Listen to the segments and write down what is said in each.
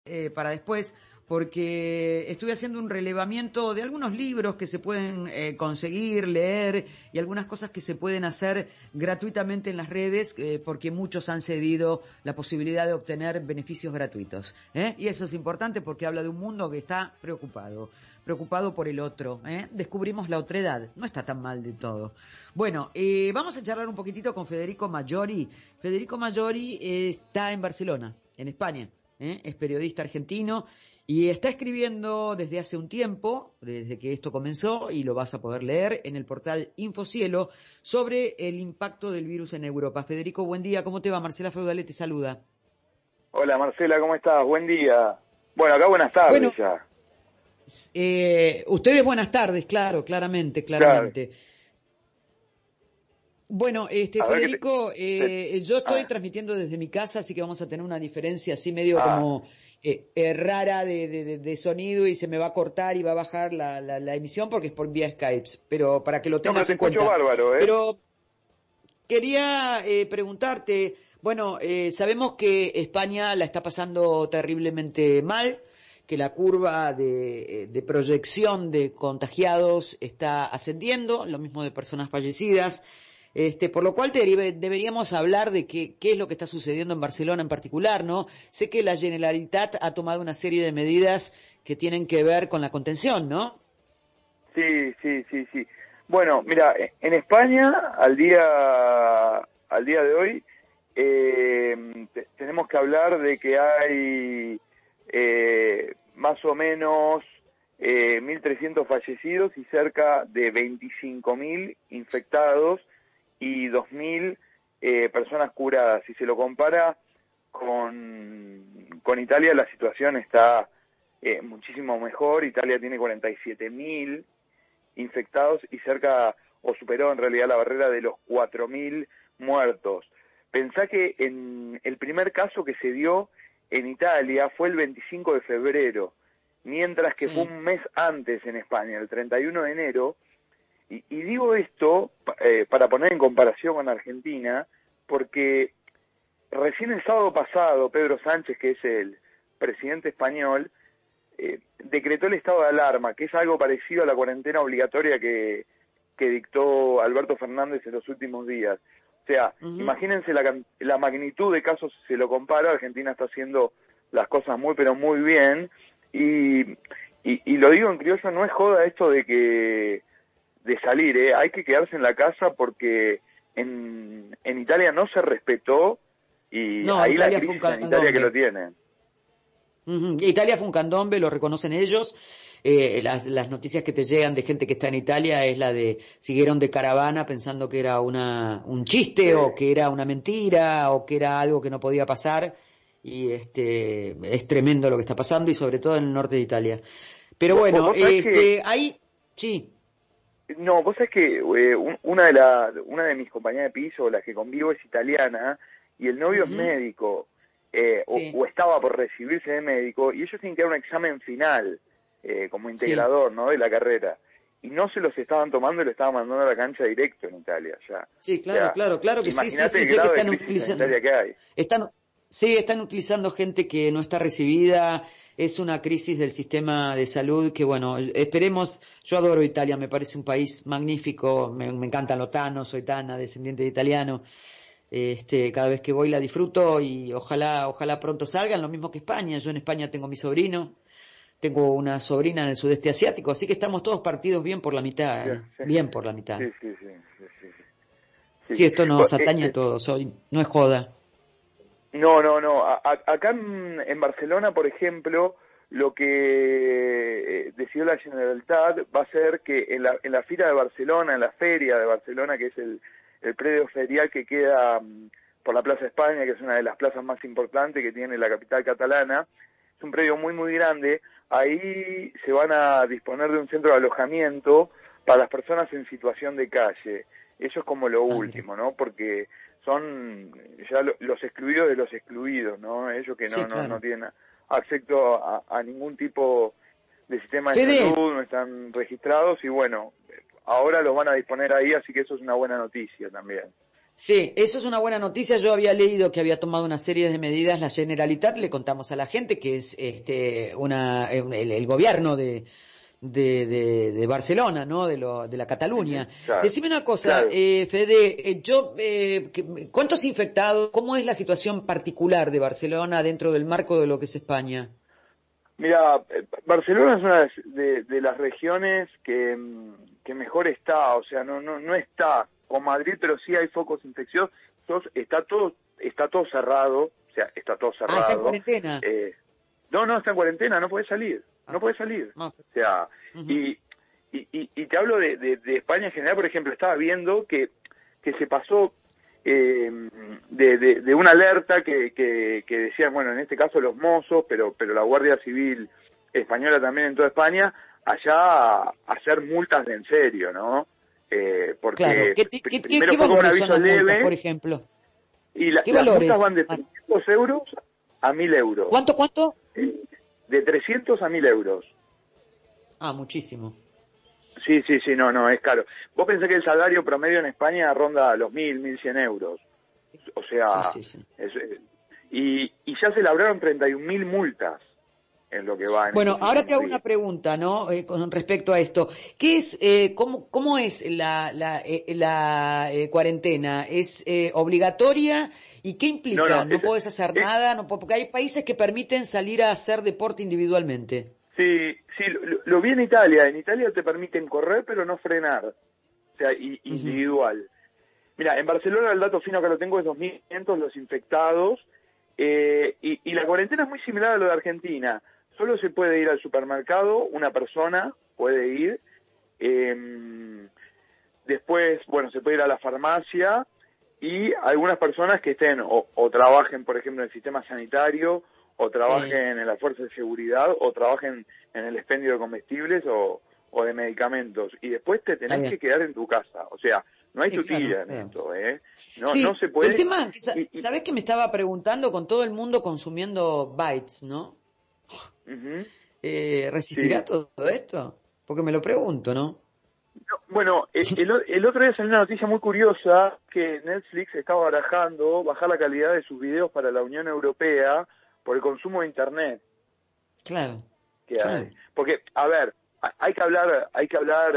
para después, porque estuve haciendo un relevamiento de algunos libros que se pueden conseguir, leer y algunas cosas que se pueden hacer gratuitamente en las redes, porque muchos han cedido la posibilidad de obtener beneficios gratuitos. Y eso es importante porque habla de un mundo que está preocupado por el otro. Descubrimos la otredad, no está tan mal de todo. Bueno, vamos a charlar un poquitito con Federico Maggiori. Federico Maggiori está en Barcelona, en España. Es periodista argentino y está escribiendo desde hace un tiempo, desde que esto comenzó, y lo vas a poder leer en el portal Infocielo, sobre el impacto del virus en Europa. Federico, buen día, ¿cómo te va? Marcela Feudalé te saluda. Hola Marcela, ¿cómo estás? Buen día. Bueno, acá buenas Bueno, tardes ya. ustedes buenas tardes, claro, claramente. Claro. Bueno, A ver qué Federico, te- yo estoy ah, transmitiendo desde mi casa, así que vamos a tener una diferencia así medio ah. como rara de sonido y se me va a cortar y va a bajar la emisión porque es por vía Skype, pero para que lo No, pero tengas te en escucho cuenta. bárbaro, ¿eh? Pero quería preguntarte, bueno, sabemos que España la está pasando terriblemente mal, que la curva de proyección de contagiados está ascendiendo, lo mismo de personas fallecidas, por lo cual deberíamos hablar de qué es lo que está sucediendo en Barcelona en particular, ¿no? Sé que la Generalitat ha tomado una serie de medidas que tienen que ver con la contención, ¿no? Sí. Bueno, mira, en España al día de hoy tenemos que hablar de que hay más o menos 1.300 fallecidos y cerca de 25.000 infectados y 2.000 personas curadas. Si se lo compara con Italia, la situación está muchísimo mejor. Italia tiene 47.000 infectados y cerca, o superó en realidad la barrera de los 4.000 muertos. Pensá que en el primer caso que se dio en Italia fue el 25 de febrero, mientras que fue Sí. un mes antes en España, el 31 de enero, y digo esto para poner en comparación con Argentina, porque recién el sábado pasado, Pedro Sánchez, que es el presidente español, decretó el estado de alarma, que es algo parecido a la cuarentena obligatoria que dictó Alberto Fernández en los últimos días. O sea, Ujú. imagínense la magnitud de casos, si se lo compara, Argentina está haciendo las cosas muy, pero muy bien, y lo digo en criollo, no es joda esto de salir, hay que quedarse en la casa porque en Italia no se respetó, y No, ahí la Italia fue un crisis en Italia que lo candombe. tiene. Ujú. Italia fue un candombe, lo reconocen ellos. Las noticias que te llegan de gente que está en Italia es la de siguieron de caravana pensando que era un chiste o que era una mentira o que era algo que no podía pasar. Y es tremendo lo que está pasando y sobre todo en el norte de Italia. Pero bueno, Vos sabés que ahí sí. No, vos sabés que una de mis compañeras de piso, la que convivo, es italiana y el novio es Ujú. médico, Sí, o estaba por recibirse de médico, y ellos tienen que dar un examen final como sí. integrador, ¿no?, de la carrera, y no se los estaban tomando y lo estaban mandando a la cancha directo en Italia ya. Sí, O claro, sea, claro que sí, imagínate sí, el sé que grado de están crisis utilizando, sanitaria que hay. están, sí, están utilizando gente que no está recibida, es una crisis del sistema de salud que bueno, esperemos, yo adoro Italia, me parece un país magnífico, me encantan los tanos, soy tana, descendiente de italiano, cada vez que voy la disfruto y ojalá pronto salgan, lo mismo que España, yo en España tengo mi sobrino, tengo una sobrina en el sudeste asiático, así que estamos todos partidos bien por la mitad, Ya, sí, bien por la mitad. sí. Sí, Sí, sí. esto nos atañe a todos, hoy no es joda. No. Acá en Barcelona, por ejemplo, lo que decidió la Generalitat va a ser que en la Fira de Barcelona, en la Feria de Barcelona, que es el predio ferial que queda por la Plaza España, que es una de las plazas más importantes que tiene la capital catalana, es un predio muy, muy grande. Ahí se van a disponer de un centro de alojamiento para las personas en situación de calle. Eso es como lo Ah, mira. último, ¿no? Porque son ya los excluidos de los excluidos, ¿no? Ellos que Sí, no claro. tienen acceso a ningún tipo de sistema de Fede, salud, no están registrados, y bueno, ahora los van a disponer ahí, así que eso es una buena noticia también. Sí, eso es una buena noticia. Yo había leído que había tomado una serie de medidas la Generalitat, le contamos a la gente que es el gobierno de Barcelona, ¿no? De la Ujú, Cataluña. claro, Decime una cosa, claro. Fede, ¿cuántos infectados? ¿Cómo es la situación particular de Barcelona dentro del marco de lo que es España? Mira, Barcelona es una de las regiones que mejor está, o sea, no está con Madrid, pero sí hay focos infecciosos, está todo cerrado, o sea, está todo Ah, está en cerrado. cuarentena. Eh, no, está en cuarentena, no puede salir, Ah, no puede salir. no. O sea, Ujú. y te hablo de España en general, por ejemplo, estaba viendo que se pasó de una alerta que decían, bueno, en este caso los mozos, pero la Guardia Civil española también en toda España, allá a hacer multas de en serio, ¿no? Claro. Porque ¿Qué primero fue como un valores son aviso las multas, por leve ejemplo? y ¿Qué las multas valores? van de 300 euros a 1.000 euros. ¿Cuánto? De 300 a 1.000 euros. Ah, muchísimo. Sí, no, es caro. Vos pensás que el salario promedio en España ronda los 1.100 euros. O Sí, sea, sí, sí. y ya se labraron 31.000 multas en lo que va en Bueno, estos ahora te últimos hago una días. pregunta, ¿no? Con respecto a esto. ¿Qué es, cómo es la cuarentena? ¿Es obligatoria? ¿Y qué No, implica? ¿No puedes hacer es- nada? No, porque hay países que permiten salir a hacer deporte individualmente. sí, lo vi en Italia. En Italia te permiten correr, pero no frenar. O sea, Ujú. individual. Mira, en Barcelona el dato fino que lo tengo es 2.500 los infectados, y la cuarentena es muy similar a lo de Argentina. Solo se puede ir al supermercado, una persona puede ir. Después, bueno, se puede ir a la farmacia y algunas personas que estén o trabajen, por ejemplo, en el sistema sanitario, o Sí, trabajen en la fuerza de seguridad, o trabajen en el expendio de comestibles o de medicamentos. Y después te está tenés bien. que quedar en tu casa. O sea, no hay Sí, claro, tutilla en claro. esto, ¿eh? No Sí, se el puede. tema, Y, ¿sabés que me estaba preguntando con todo el mundo consumiendo bytes, ¿no? ujú, ¿Resistirá sí. todo esto? Porque me lo pregunto, ¿no? No, bueno, el otro día salió una noticia muy curiosa que Netflix estaba barajando bajar la calidad de sus videos para la Unión Europea por el consumo de Internet Claro, que hay. claro. Porque, a ver, hay que hablar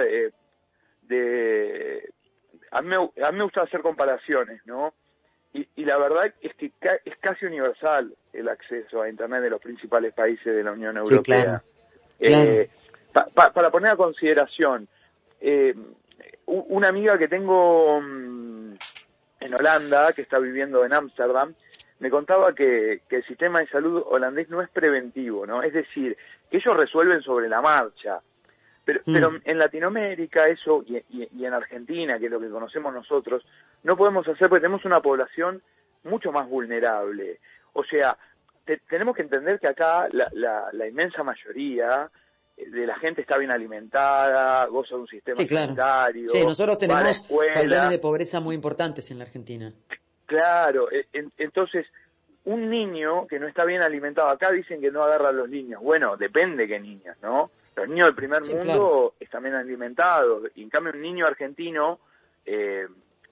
de... A mí me gusta hacer comparaciones, ¿no? Y la verdad es que es casi universal el acceso a Internet de los principales países de la Unión Sí, claro, Europea. claro. Eh, para poner a consideración, eh, una amiga que tengo en Holanda, que está viviendo en Ámsterdam, me contaba que el sistema de salud holandés no es preventivo, ¿no? Es decir, que ellos resuelven sobre la marcha. Pero Mm. en Latinoamérica eso, y en Argentina, que es lo que conocemos nosotros, no podemos hacer porque tenemos una población mucho más vulnerable. O sea, tenemos que entender que acá la inmensa mayoría de la gente está bien alimentada, goza de un sistema Sí, claro. Sí, sanitario, nosotros va a la tenemos faldones escuela. de pobreza muy importantes en la Argentina. Claro, entonces un niño que no está bien alimentado, acá dicen que no agarra a los niños. Bueno, depende qué niños, ¿no? Los niños del primer Sí, claro. mundo están bien alimentados. Y en cambio un niño argentino, eh,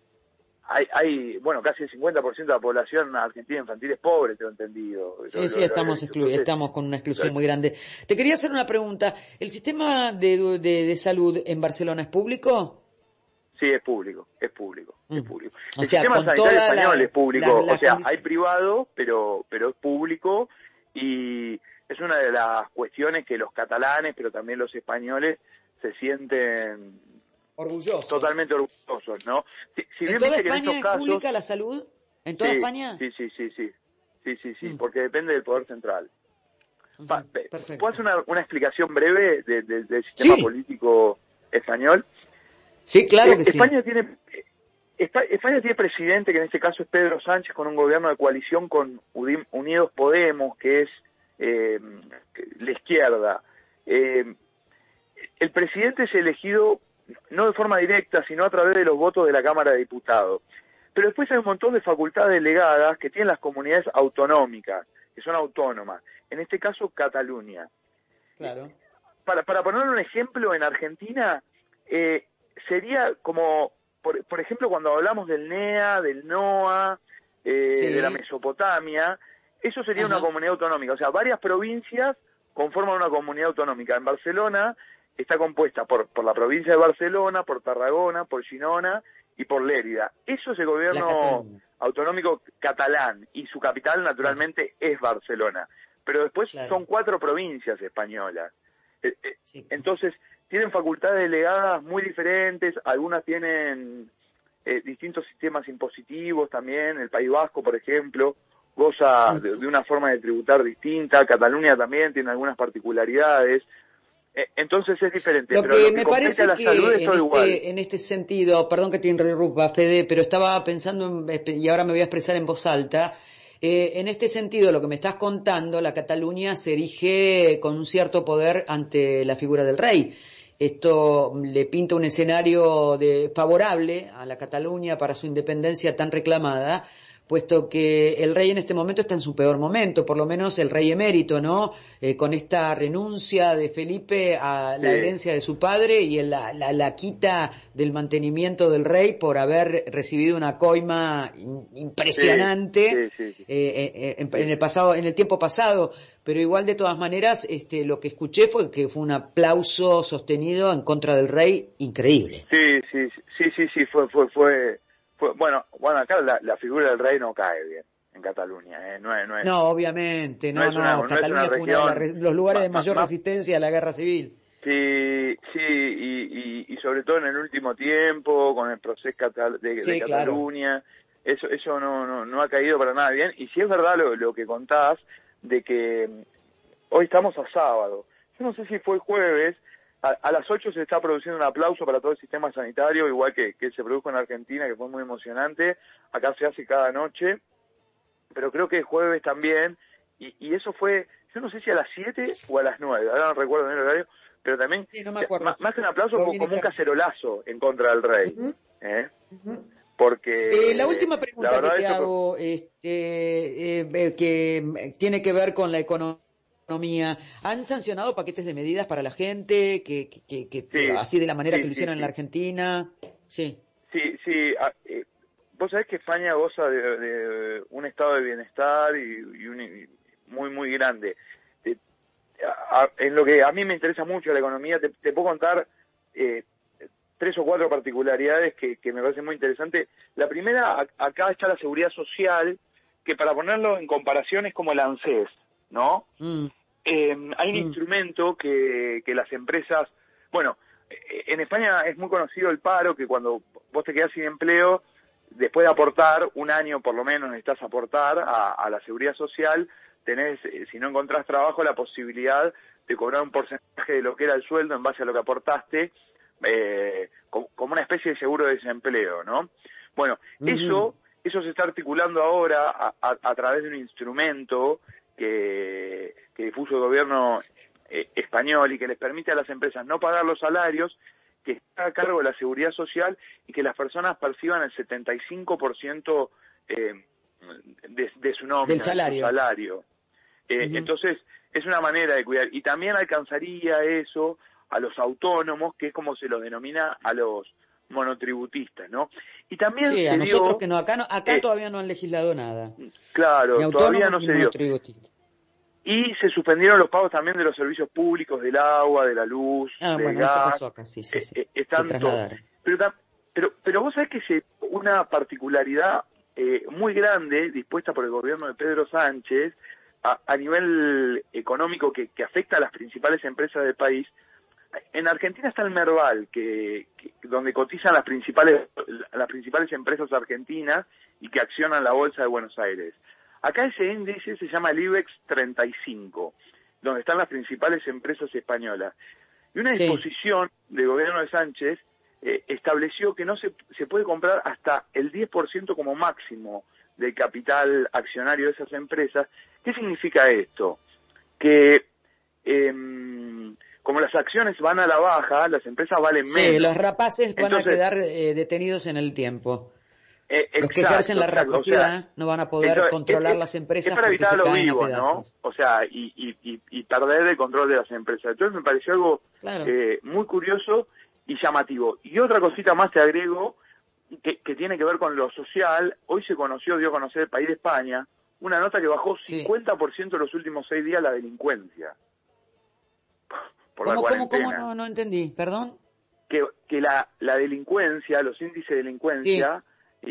bueno, casi el 50% de la población argentina infantil es pobre, tengo entendido. Sí, sí, Lo he visto. Entonces, estamos con una lo- exclusión muy grande. Te quería hacer una pregunta. ¿El sistema de salud en Barcelona es público? sí, es público, es público, es Mm. público. O El sea, sistema con sanitario todas español es público, o las sea, hay condiciones. privado, pero es público, y es una de las cuestiones que los catalanes, pero también los españoles, se sienten Orgullosos. totalmente orgullosos, ¿no? Si ¿En bien toda viste que en estos España es casos, pública la salud? ¿En toda sí, España? sí, Mm. porque depende del poder central. Ujú. ¿Puedo Perfecto. hacer una explicación breve del sistema Sí, político español? sí, claro que sí. España tiene presidente, que en este caso es Pedro Sánchez, con un gobierno de coalición con Unidos Podemos, que es eh, la izquierda. Eh, el presidente es elegido no de forma directa, sino a través de los votos de la Cámara de Diputados. Pero después hay un montón de facultades delegadas que tienen las comunidades autonómicas, que son autónomas. En este caso, Cataluña. Claro. Para poner un ejemplo, en Argentina sería como por ejemplo, cuando hablamos del NEA, del NOA, de la Mesopotamia, eso sería una comunidad autonómica. O sea, varias provincias conforman una comunidad autonómica. En Barcelona está compuesta por la provincia de Barcelona, por Tarragona, por Girona y por Lérida. Eso es el gobierno autonómico catalán, y su capital naturalmente es Barcelona. Pero después son 4 provincias españolas. Entonces, tienen facultades delegadas muy diferentes, algunas tienen distintos sistemas impositivos también. El País Vasco, por ejemplo, goza de una forma de tributar distinta. Cataluña también tiene algunas particularidades. Entonces es diferente. Lo pero que lo que me compete parece a la que salud es todo igual. en este sentido, perdón que te interrumpa, Fede, pero estaba pensando, y ahora me voy a expresar en voz alta, en este sentido, lo que me estás contando, la Cataluña se erige con un cierto poder ante la figura del rey. Esto le pinta un escenario favorable a la Cataluña para su independencia tan reclamada, puesto que el rey en este momento está en su peor momento, por lo menos el rey emérito, ¿no? Con esta renuncia de Felipe a la herencia de su padre y la quita del mantenimiento del rey por haber recibido una coima impresionante en el tiempo pasado. Pero igual, de todas maneras, lo que escuché fue que fue un aplauso sostenido en contra del rey increíble. Sí, fue bueno, acá la figura del rey no cae bien en Cataluña, No, obviamente, no, es una Cataluña fue uno de región los lugares de mayor resistencia a la guerra civil. Sí, y sobre todo en el último tiempo, con el proceso de Cataluña, eso no ha caído para nada bien. Y si es verdad lo que contás, de que hoy estamos a sábado, yo no sé si fue jueves, a las 8 se está produciendo un aplauso para todo el sistema sanitario, igual que se produjo en Argentina, que fue muy emocionante. Acá se hace cada noche, pero creo que es jueves también, y eso fue, yo no sé si a las 7 o a las 9, ahora no recuerdo bien el horario, pero también, no me acuerdo. Más que un aplauso, como un cacerolazo en contra del rey. Porque la última pregunta que te hago, que tiene que ver con la economía. ¿Han sancionado paquetes de medidas para la gente así de la manera que lo hicieron en la Argentina? Sí. Vos sabés que España goza de un estado de bienestar y muy, muy grande. En lo que a mí me interesa mucho la economía, te puedo contar 3 o 4 particularidades que me parecen muy interesantes. La primera, acá está la seguridad social, que para ponerlo en comparación es como el ANSES, ¿no? Hay un instrumento que las empresas... Bueno, en España es muy conocido el paro, que cuando vos te quedás sin empleo, después de aportar, un año por lo menos necesitas aportar a la seguridad social, tenés, si no encontrás trabajo, la posibilidad de cobrar un porcentaje de lo que era el sueldo en base a lo que aportaste, como una especie de seguro de desempleo, ¿no? Bueno, eso se está articulando ahora a través de un instrumento que dispuso el gobierno español y que les permite a las empresas no pagar los salarios, que está a cargo de la seguridad social y que las personas perciban el 75% de su nómina, del salario. De su salario. Entonces, es una manera de cuidar. Y también alcanzaría eso a los autónomos, que es como se los denomina a los monotributistas, ¿no? Y también sí, a nosotros que no, acá todavía no han legislado nada. Claro, todavía no se dio. Y se suspendieron los pagos también de los servicios públicos, del agua, de la luz, del gas. Eso pasó acá, sí. Se trasladaron. Pero vos sabés que una particularidad muy grande dispuesta por el gobierno de Pedro Sánchez a nivel económico que afecta a las principales empresas del país. En Argentina está el Merval, donde cotizan las principales empresas argentinas y que accionan la bolsa de Buenos Aires. Acá ese índice se llama el IBEX 35, donde están las principales empresas españolas. Y una disposición del gobierno de Sánchez estableció que no se puede comprar hasta el 10% como máximo del capital accionario de esas empresas. ¿Qué significa esto? Que como las acciones van a la baja, las empresas valen menos. Sí, los rapaces van a quedar detenidos en el tiempo. Los que ejercen la rapacidad no van a poder controlar las empresas. Es para evitar porque los se caen vivos, a pedazos. ¿no? O sea, y perder el control de las empresas. Entonces me pareció algo muy curioso y llamativo. Y otra cosita más te agrego, que tiene que ver con lo social, hoy se dio a conocer el país de España, una nota que bajó 50% en los últimos 6 días la delincuencia. Por la cuarentena. ¿Cómo? No entendí, perdón. Que la delincuencia, los índices de delincuencia,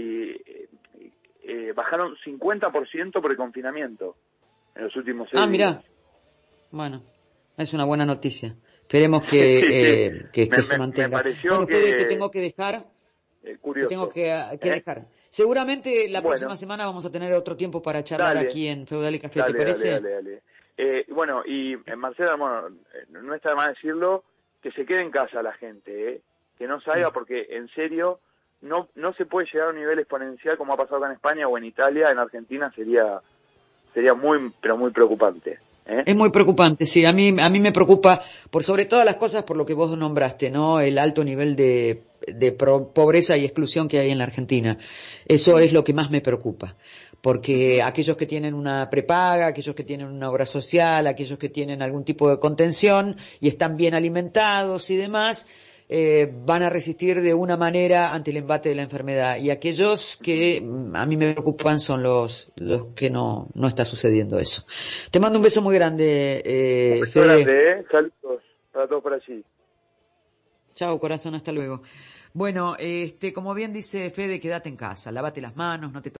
bajaron 50% por el confinamiento en los últimos 6 días. Mirá. Bueno, es una buena noticia. Esperemos que se mantenga. Me pareció bueno, Fede, te tengo que dejar. Curioso. Te tengo que dejar. Seguramente la próxima semana vamos a tener otro tiempo para charlar aquí en Feudal y Café, ¿te parece? Dale. Bueno, y Marcela, no está de más decirlo, que se quede en casa la gente, que no salga, porque en serio no se puede llegar a un nivel exponencial como ha pasado acá en España o en Italia. En Argentina sería muy, pero muy preocupante. Es muy preocupante, sí. A mí me preocupa, por sobre todas las cosas, por lo que vos nombraste, ¿no? El alto nivel de pobreza y exclusión que hay en la Argentina. Eso es lo que más me preocupa. Porque aquellos que tienen una prepaga, aquellos que tienen una obra social, aquellos que tienen algún tipo de contención y están bien alimentados y demás, van a resistir de una manera ante el embate de la enfermedad. Y aquellos que a mí me preocupan son los que no está sucediendo eso. Te mando un beso muy grande, un beso Fede. grande, saludos para todos por allí. Chao, corazón, hasta luego. Bueno, como bien dice Fede, quédate en casa, lávate las manos, no te